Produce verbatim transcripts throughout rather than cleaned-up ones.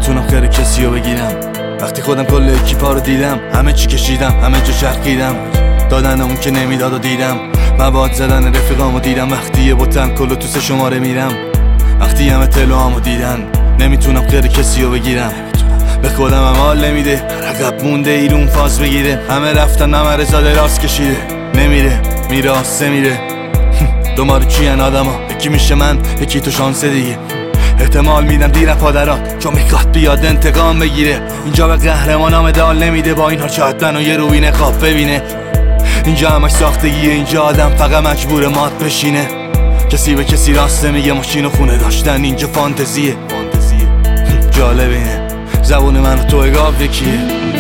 نمیتونم خیر کسی رو بگیرم. وقتی خودم کل اکیپا رو دیدم، همه چی کشیدم، همه جا چرخیدم، دادن اون که نمیداد و دیدم، مواد زدن رفیقامو دیدم. وقتی یه بوتن کلو تو سه شماره میرم، وقتی همه تلوامو دیدن، نمیتونم خیر کسی رو بگیرم. به خودم هم حال نمیده، عقب مونده ایرون فاز بگیره. همه رفتن همه رزاده راست کشیده، نمیره میره آسه میره. دوماره چیان آدم ها، یکی میشه من یکی تو شانسه دیگه. احتمال میدم دیرم پادرات چون میخواد بیاد انتقام بگیره. اینجا به قهرمانا مدال نمیده، با این ها شاید منو یه روبین خواب ببینه. اینجا همش ساختگیه، اینجا آدم فقط مجبور مات بشینه. کسی به کسی راست نمیگه، ماشین و خونه داشتن اینجا فانتزیه. جالب اینه زبون من و تو اگاب یکیه.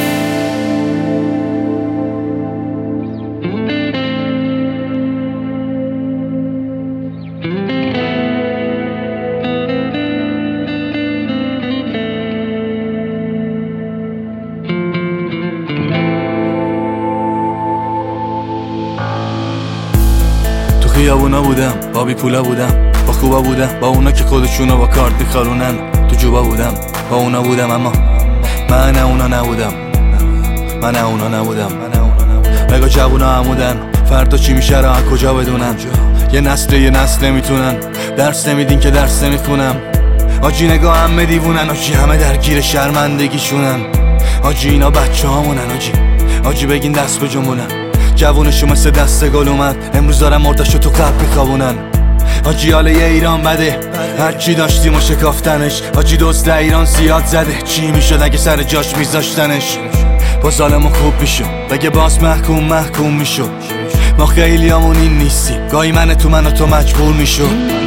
خیابونا بودم، با بی پولا بودم، با خوبا بودم، با اونا که خودشونو با کارت میخارونن. تو جوبا بودم، با اونا بودم، اما من نه اونا نبودم. من نه اونا نبودم. نگاه جوونا عمودن، فردا چی میشه را کجا بدونن. یه نسل یه نسل نمیتونن، درس نمیدین که درس نمیخونم. آجی نگاه همه دیوونن، آجی همه درگیر شرمندگیشونن. آجی اینا بچه هامونن، آجی آجی بگین دست به جنبونن. جوونشو مثل دست گل اومد، امروز دارم مردشو تو قلب میخوابونن. آجی حال یه ایران بده، هرچی داشتیم و شکافتنش. آجی دوست ایران زیاد زده، چی میشد اگه سر جاش میذاشتنش. با ظالمو خوب میشو، بگه باز محکوم محکوم میشو. ما خیلی همون این نیستی، گاهی من تو من و تو مجبور میشو.